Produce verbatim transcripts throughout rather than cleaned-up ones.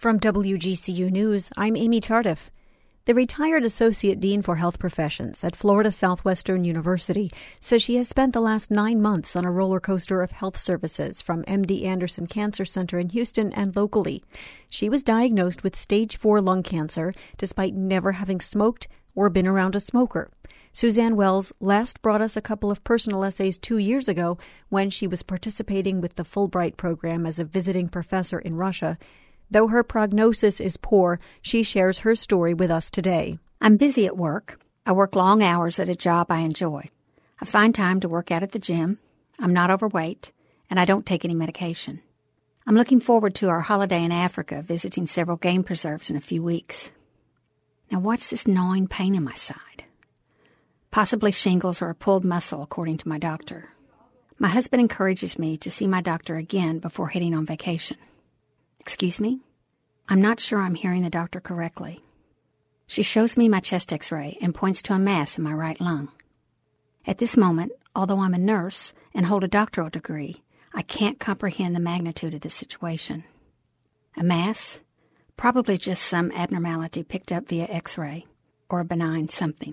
From W G C U News, I'm Amy Tardif. The retired Associate Dean for Health Professions at Florida Southwestern University says she has spent the last nine months on a roller coaster of health services from M D Anderson Cancer Center in Houston and locally. She was diagnosed with stage four lung cancer despite never having smoked or been around a smoker. Suzanne Wells last brought us a couple of personal essays two years ago when she was participating with the Fulbright program as a visiting professor in Russia. Though her prognosis is poor, she shares her story with us today. I'm busy at work. I work long hours at a job I enjoy. I find time to work out at the gym. I'm not overweight, and I don't take any medication. I'm looking forward to our holiday in Africa, visiting several game preserves in a few weeks. Now, what's this gnawing pain in my side? Possibly shingles or a pulled muscle, according to my doctor. My husband encourages me to see my doctor again before heading on vacation. Excuse me? I'm not sure I'm hearing the doctor correctly. She shows me my chest x-ray and points to a mass in my right lung. At this moment, although I'm a nurse and hold a doctoral degree, I can't comprehend the magnitude of this situation. A mass? Probably just some abnormality picked up via x-ray or a benign something.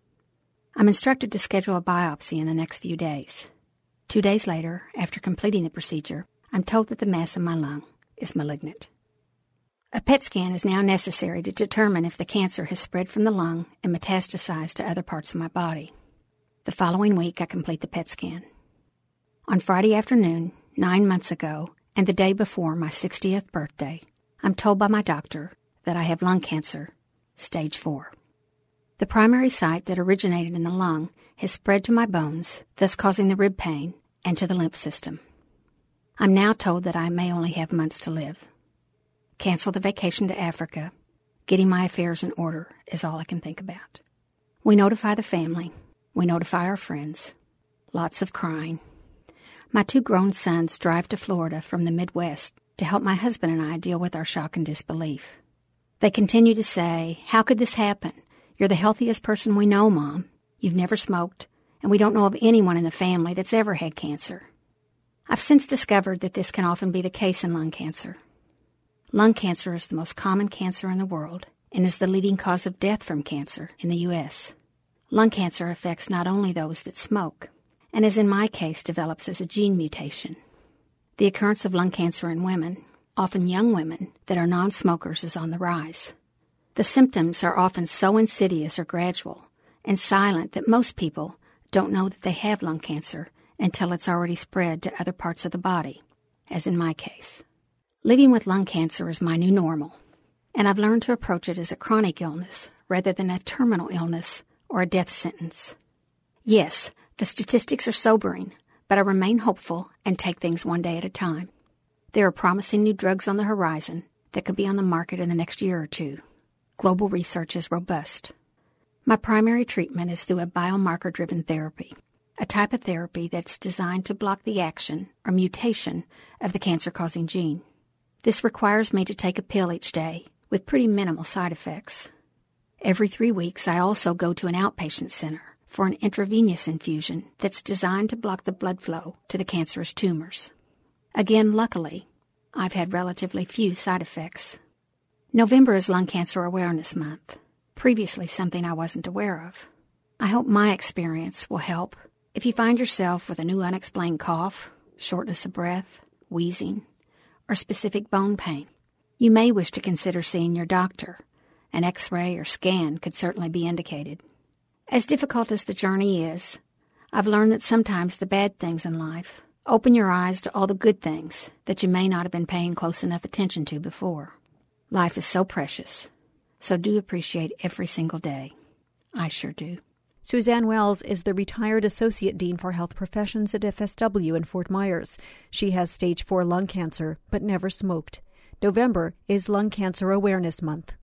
I'm instructed to schedule a biopsy in the next few days. Two days later, after completing the procedure, I'm told that the mass in my lung is malignant. A P E T scan is now necessary to determine if the cancer has spread from the lung and metastasized to other parts of my body. The following week, I complete the P E T scan. On Friday afternoon, nine months ago, and the day before my sixtieth birthday, I'm told by my doctor that I have lung cancer, stage four. The primary site that originated in the lung has spread to my bones, thus causing the rib pain and to the lymph system. I'm now told that I may only have months to live. Cancel the vacation to Africa. Getting my affairs in order is all I can think about. We notify the family. We notify our friends. Lots of crying. My two grown sons drive to Florida from the Midwest to help my husband and I deal with our shock and disbelief. They continue to say, "How could this happen? You're the healthiest person we know, Mom. You've never smoked, and we don't know of anyone in the family that's ever had cancer." I've since discovered that this can often be the case in lung cancer. Lung cancer is the most common cancer in the world and is the leading cause of death from cancer in the U S Lung cancer affects not only those that smoke, and as in my case develops as a gene mutation. The occurrence of lung cancer in women, often young women, that are non-smokers is on the rise. The symptoms are often so insidious or gradual and silent that most people don't know that they have lung cancer until it's already spread to other parts of the body, as in my case. Living with lung cancer is my new normal, and I've learned to approach it as a chronic illness rather than a terminal illness or a death sentence. Yes, the statistics are sobering, but I remain hopeful and take things one day at a time. There are promising new drugs on the horizon that could be on the market in the next year or two. Global research is robust. My primary treatment is through a biomarker-driven therapy, a type of therapy that's designed to block the action or mutation of the cancer-causing gene. This requires me to take a pill each day with pretty minimal side effects. Every three weeks, I also go to an outpatient center for an intravenous infusion that's designed to block the blood flow to the cancerous tumors. Again, luckily, I've had relatively few side effects. November is Lung Cancer Awareness Month, previously something I wasn't aware of. I hope my experience will help. If you find yourself with a new unexplained cough, shortness of breath, wheezing, or specific bone pain, you may wish to consider seeing your doctor. An x-ray or scan could certainly be indicated. As difficult as the journey is, I've learned that sometimes the bad things in life open your eyes to all the good things that you may not have been paying close enough attention to before. Life is so precious, so do appreciate every single day. I sure do. Suzanne Wells is the retired Associate Dean for Health Professions at F S W in Fort Myers. She has stage four lung cancer, but never smoked. November is Lung Cancer Awareness Month.